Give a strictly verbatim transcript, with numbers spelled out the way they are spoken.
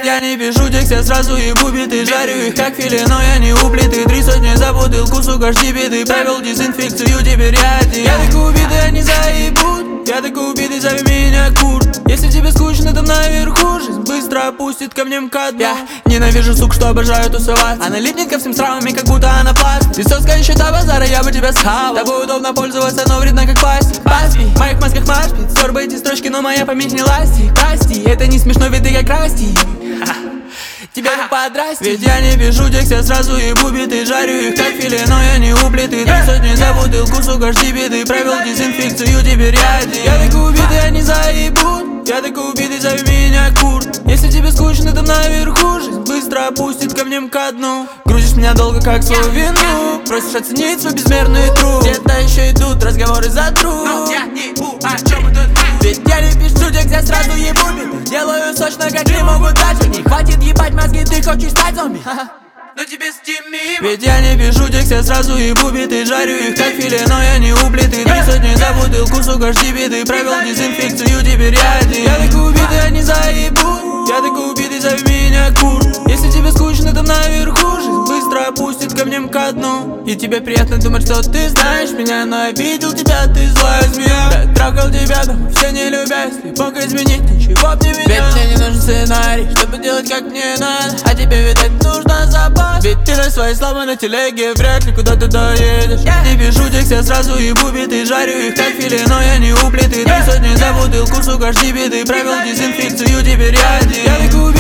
я не пишу текст, я сразу ебу биты. Жарю их как филе, но я не уплиты. Три сотни за бутылку, сука, жди беды. Провел дезинфекцию, теперь я один. Я такой убитый, они заебут. Я такой убитый, зови меня Курт. Если тебе скучно там наверху, жизнь быстро опустит камнем ко дну. Я ненавижу сук, что обожаю тусовать. Она липнет ко всем сравами, как будто она пластик. Листовская счета базара, я бы тебя схавал. Тобой удобно пользоваться, но вредно как пасть. Пасть, в моих масках марш, сорба эти строчки, но моя память не ластик. Прости, это не смешно, ведь ты как Расти. Тебя не подрасти. Ведь я не пишу текст, я сразу ебу биты. Жарю их как филе, но я не уплиты. Три сотни за бутылку, сука, жди беды. Провел дезинфекцию, теперь я один. Я такой убитый, они заебут. Я такой убитый, зови меня Курт. Если тебе скучно там наверху, жизнь быстро опустит камнем ко дну. Грузишь меня долго, как свою вину. Просишь оценить свой безмерный труд. Где-то еще идут разговоры за труд. Но я не у, о чем мы тут? Ведь я не пишу текст, я сразу ебу биты. Делаю сочно, как не могут дальше. Не хватит ебать мозги, ты хочешь стать зомби. Но тебе стими. Ведь я не пишу текст, я сразу ебу биты. Жарю их как филе, но я не уплиты. Три сотни за бутылку, сука, жди беды. Провел дезинфекцию, теперь я один. Я такой убитый, они заебут. Я такой убитый, зови меня Курт. Если тебе скучно там наверху, жизнь быстро опустит камнем ко дну. И тебе приятно думать, что ты знаешь меня, но я видел тебя, ты злая змея. Я трахал тебя дома, все не любя. Если мог изменить, ничего б не менял. Ведь мне не нужен сценарий, чтобы делать как мне надо. А тебе, видать, нужно запас. Ведь ты на свои слова на телеге, вряд ли куда ты доедешь. Я не пишу текст, я сразу ебу биты. Жарю их как филе, но я не уплиты. Три сотни за бутылку, сука, жди беды. Провел дезинфекцию, теперь я один. Я такой